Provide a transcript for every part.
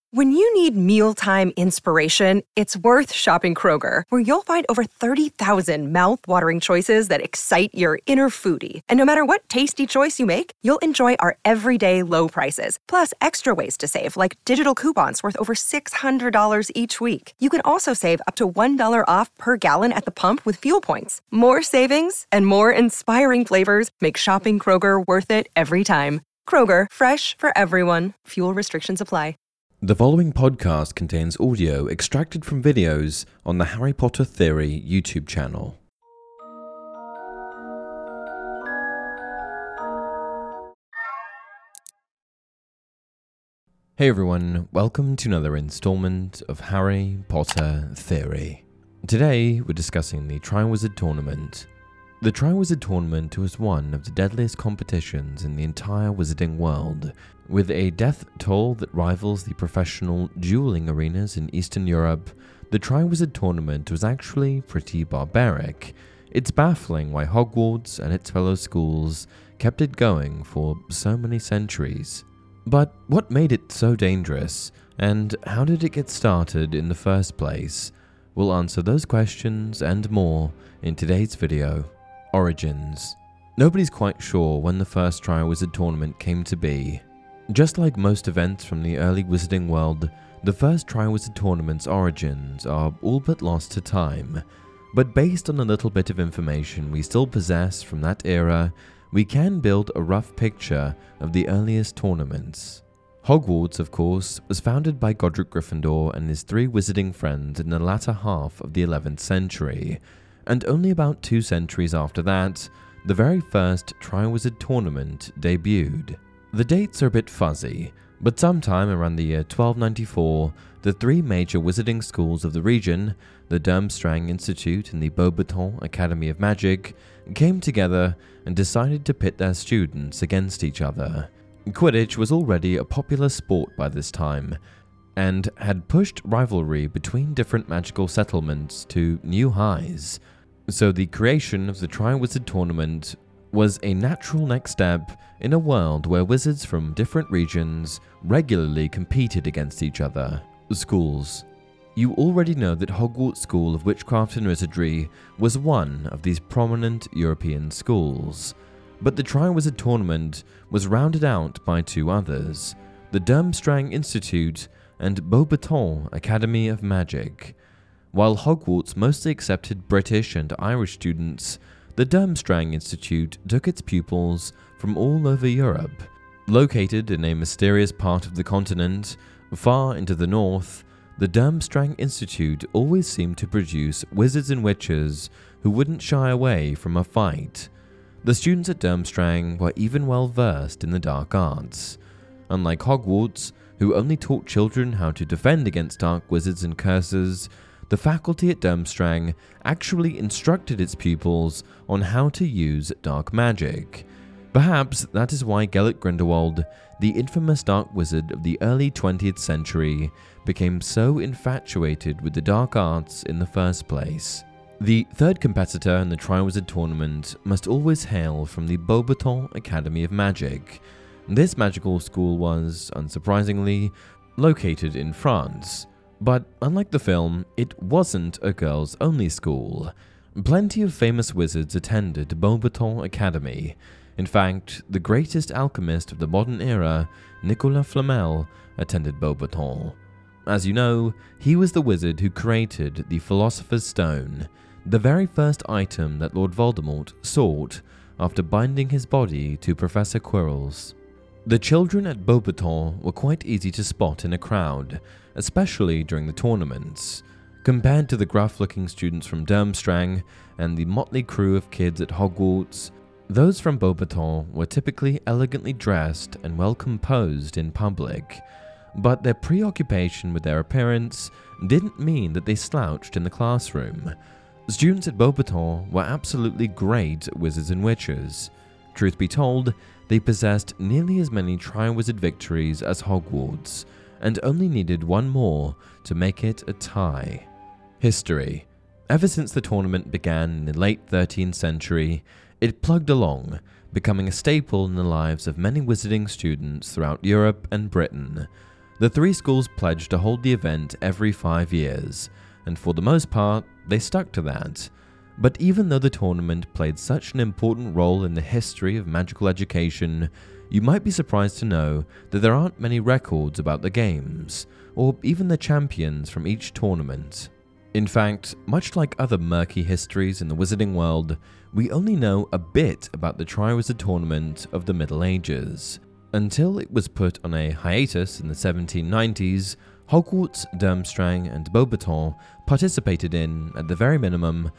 When you need mealtime inspiration, it's worth shopping Kroger, where you'll find over 30,000 mouth-watering choices that excite your inner foodie. And no matter what tasty choice you make, you'll enjoy our everyday low prices, plus extra ways to save, like digital coupons worth over $600 each week. You can also save up to $1 off per gallon at the pump with fuel points. More savings and more inspiring flavors make shopping Kroger worth it every time. Kroger, fresh for everyone. Fuel restrictions apply. The following podcast contains audio extracted from videos on the Harry Potter Theory YouTube channel. Hey everyone, welcome to another installment of Harry Potter Theory. Today we're discussing the Triwizard Tournament. The Triwizard Tournament was one of the deadliest competitions in the entire wizarding world, with a death toll that rivals the professional dueling arenas in Eastern Europe. The Triwizard Tournament was actually pretty barbaric. It's baffling why Hogwarts and its fellow schools kept it going for so many centuries. But what made it so dangerous, and how did it get started in the first place? We'll answer those questions and more in today's video. Origins. Nobody's quite sure when the first Triwizard Tournament came to be. Just like most events from the early wizarding world, the first Triwizard Tournament's origins are all but lost to time. But based on a little bit of information we still possess from that era, we can build a rough picture of the earliest tournaments. Hogwarts, of course, was founded by Godric Gryffindor and his three wizarding friends in the latter half of the 11th century, and only about 2 centuries after that, the very first Triwizard Tournament debuted. The dates are a bit fuzzy, but sometime around the year 1294, the three major wizarding schools of the region, the Durmstrang Institute and the Beauxbatons Academy of Magic, came together and decided to pit their students against each other. Quidditch was already a popular sport by this time, and had pushed rivalry between different magical settlements to new highs. So the creation of the Triwizard Tournament was a natural next step in a world where wizards from different regions regularly competed against each other. Schools. You already know that Hogwarts School of Witchcraft and Wizardry was one of these prominent European schools, but the Triwizard Tournament was rounded out by 2 others, the Durmstrang Institute and Beauxbatons Academy of Magic. While Hogwarts mostly accepted British and Irish students, the Durmstrang Institute took its pupils from all over Europe. Located in a mysterious part of the continent, far into the north, the Durmstrang Institute always seemed to produce wizards and witches who wouldn't shy away from a fight. The students at Durmstrang were even well versed in the dark arts. Unlike Hogwarts, who only taught children how to defend against dark wizards and curses, the faculty at Durmstrang actually instructed its pupils on how to use dark magic. Perhaps that is why Gellert Grindelwald, the infamous dark wizard of the early 20th century, became so infatuated with the dark arts in the first place. The third competitor in the Triwizard Tournament must always hail from the Beauxbatons Academy of Magic. This magical school was, unsurprisingly, located in France. But unlike the film, it wasn't a girls-only school. Plenty of famous wizards attended Beauxbatons Academy. In fact, the greatest alchemist of the modern era, Nicolas Flamel, attended Beauxbatons. As you know, he was the wizard who created the Philosopher's Stone, the very first item that Lord Voldemort sought after binding his body to Professor Quirrell's. The children at Beauxbatons were quite easy to spot in a crowd, especially during the tournaments. Compared to the gruff-looking students from Durmstrang and the motley crew of kids at Hogwarts, those from Beauxbatons were typically elegantly dressed and well-composed in public, but their preoccupation with their appearance didn't mean that they slouched in the classroom. Students at Beauxbatons were absolutely great wizards and witches. Truth be told, they possessed nearly as many Triwizard victories as Hogwarts, and only needed one more to make it a tie. History. Ever since the tournament began in the late 13th century, it plugged along, becoming a staple in the lives of many wizarding students throughout Europe and Britain. The three schools pledged to hold the event every 5 years, and for the most part, they stuck to that. But even though the tournament played such an important role in the history of magical education, you might be surprised to know that there aren't many records about the games, or even the champions from each tournament. In fact, much like other murky histories in the wizarding world, we only know a bit about the Triwizard Tournament of the Middle Ages. Until it was put on a hiatus in the 1790s, Hogwarts, Durmstrang, and Beauxbaton participated in, at the very minimum,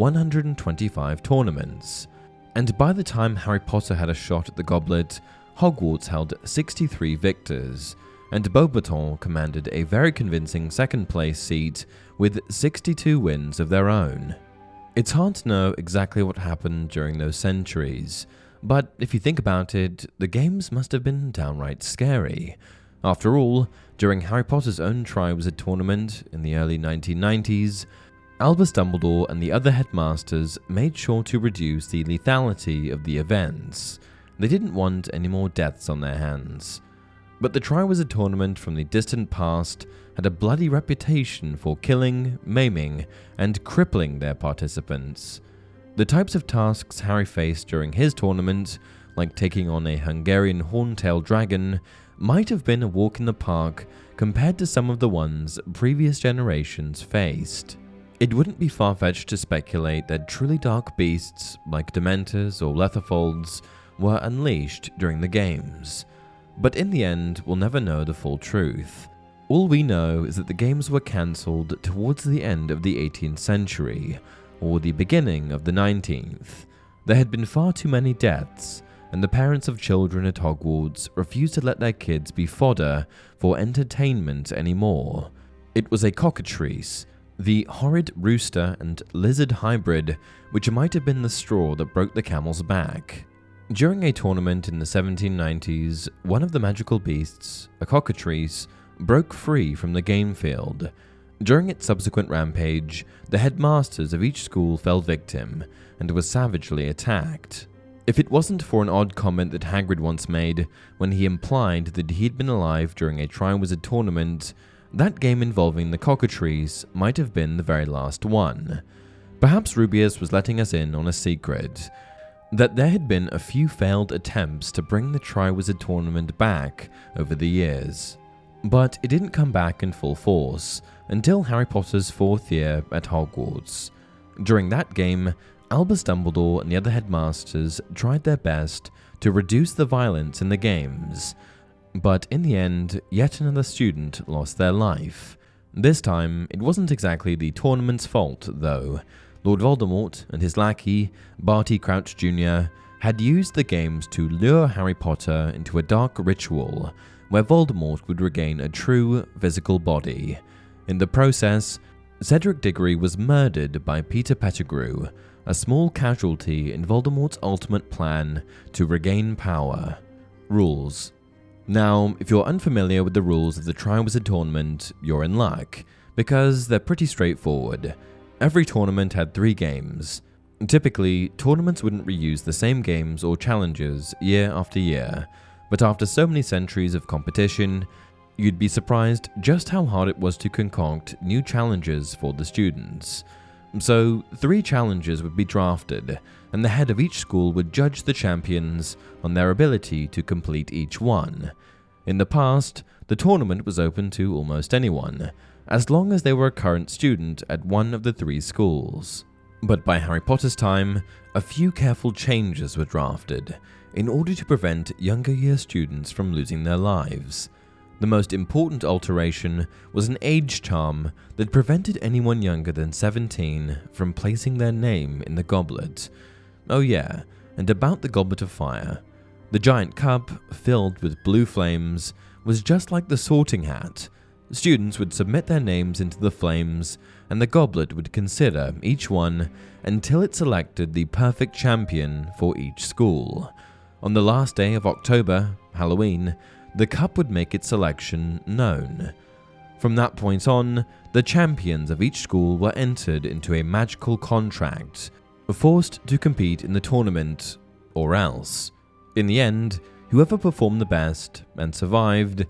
125 tournaments. And by the time Harry Potter had a shot at the goblet, Hogwarts held 63 victors, and Beauxbaton commanded a very convincing second-place seat with 62 wins of their own. It's hard to know exactly what happened during those centuries, but if you think about it, the games must have been downright scary. After all, during Harry Potter's own Triwizard Tournament in the early 1990s, Albus Dumbledore and the other headmasters made sure to reduce the lethality of the events. They didn't want any more deaths on their hands. But the Triwizard Tournament from the distant past had a bloody reputation for killing, maiming, and crippling their participants. The types of tasks Harry faced during his tournament, like taking on a Hungarian horntail dragon, might have been a walk in the park compared to some of the ones previous generations faced. It wouldn't be far-fetched to speculate that truly dark beasts, like Dementors or Letterfolds, were unleashed during the games. But in the end, we'll never know the full truth. All we know is that the games were cancelled towards the end of the 18th century, or the beginning of the 19th. There had been far too many deaths, and the parents of children at Hogwarts refused to let their kids be fodder for entertainment anymore. It was a cockatrice, the horrid rooster and lizard hybrid, which might have been the straw that broke the camel's back. During a tournament in the 1790s, one of the magical beasts, a cockatrice, broke free from the game field. During its subsequent rampage, the headmasters of each school fell victim and were savagely attacked. If it wasn't for an odd comment that Hagrid once made when he implied that he'd been alive during a Triwizard Tournament, that game involving the cockatrice might have been the very last one. Perhaps Rubeus was letting us in on a secret, that there had been a few failed attempts to bring the Triwizard Tournament back over the years. But it didn't come back in full force until Harry Potter's 4th year at Hogwarts. During that game, Albus Dumbledore and the other headmasters tried their best to reduce the violence in the games, but in the end, yet another student lost their life. This time, it wasn't exactly the tournament's fault, though. Lord Voldemort and his lackey, Barty Crouch Jr., had used the games to lure Harry Potter into a dark ritual where Voldemort would regain a true physical body. In the process, Cedric Diggory was murdered by Peter Pettigrew, a small casualty in Voldemort's ultimate plan to regain power. Rules. Now, if you're unfamiliar with the rules of the Triwizard Tournament, you're in luck, because they're pretty straightforward. Every tournament had 3 games. Typically, tournaments wouldn't reuse the same games or challenges year after year, but after so many centuries of competition, you'd be surprised just how hard it was to concoct new challenges for the students. So, 3 challenges would be drafted, and the head of each school would judge the champions on their ability to complete each one. In the past, the tournament was open to almost anyone, as long as they were a current student at one of the 3 schools. But by Harry Potter's time, a few careful changes were drafted in order to prevent younger year students from losing their lives. The most important alteration was an age charm that prevented anyone younger than 17 from placing their name in the goblet. Oh yeah, and about the Goblet of Fire. The giant cup, filled with blue flames, was just like the sorting hat. Students would submit their names into the flames, and the goblet would consider each one until it selected the perfect champion for each school. On the last day of October, Halloween, the cup would make its selection known. From that point on, the champions of each school were entered into a magical contract, forced to compete in the tournament, or else. In the end, whoever performed the best and survived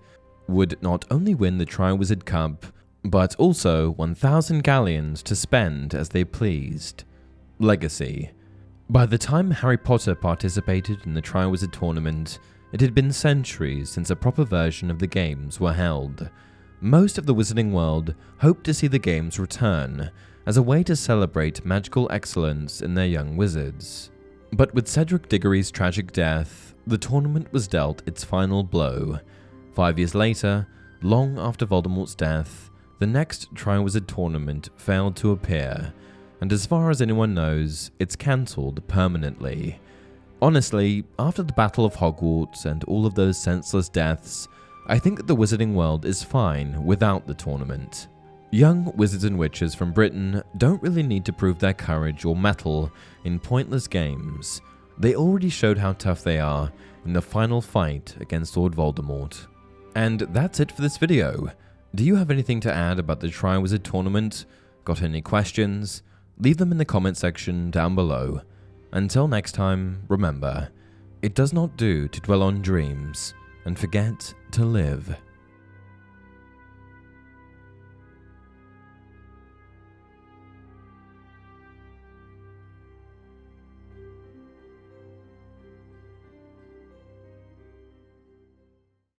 would not only win the Triwizard Cup, but also 1,000 galleons to spend as they pleased. Legacy. By the time Harry Potter participated in the Triwizard Tournament, it had been centuries since a proper version of the games were held. Most of the Wizarding world hoped to see the games return as a way to celebrate magical excellence in their young wizards. But with Cedric Diggory's tragic death, the tournament was dealt its final blow. 5 years later, long after Voldemort's death, the next Triwizard Tournament failed to appear, and as far as anyone knows, it's cancelled permanently. Honestly, after the Battle of Hogwarts and all of those senseless deaths, I think that the Wizarding world is fine without the tournament. Young wizards and witches from Britain don't really need to prove their courage or mettle in pointless games. They already showed how tough they are in the final fight against Lord Voldemort. And that's it for this video. Do you have anything to add about the Triwizard Tournament? Got any questions? Leave them in the comment section down below. Until next time, remember, it does not do to dwell on dreams and forget to live.